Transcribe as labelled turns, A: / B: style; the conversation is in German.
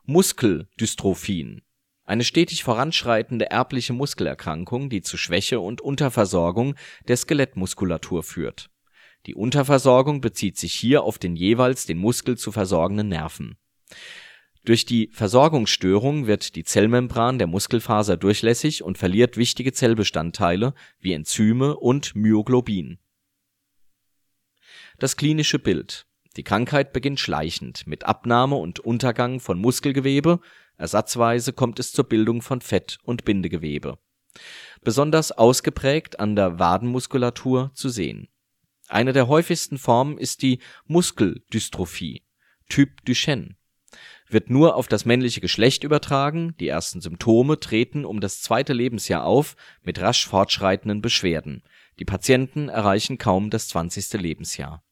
A: Muskeldystrophien. Eine stetig voranschreitende erbliche Muskelerkrankung, die zu Schwäche und Unterversorgung der Skelettmuskulatur führt. Die Unterversorgung bezieht sich hier auf den jeweils den Muskel zu versorgenden Nerven. Durch die Versorgungsstörung wird die Zellmembran der Muskelfaser durchlässig und verliert wichtige Zellbestandteile wie Enzyme und Myoglobin. Das klinische Bild: Die Krankheit beginnt schleichend mit Abnahme und Untergang von Muskelgewebe, ersatzweise kommt es zur Bildung von Fett und Bindegewebe. Besonders ausgeprägt an der Wadenmuskulatur zu sehen. Eine der häufigsten Formen ist die Muskeldystrophie, Typ Duchenne. Wird nur auf das männliche Geschlecht übertragen, die ersten Symptome treten um das 2. Lebensjahr auf mit rasch fortschreitenden Beschwerden. Die Patienten erreichen kaum das 20. Lebensjahr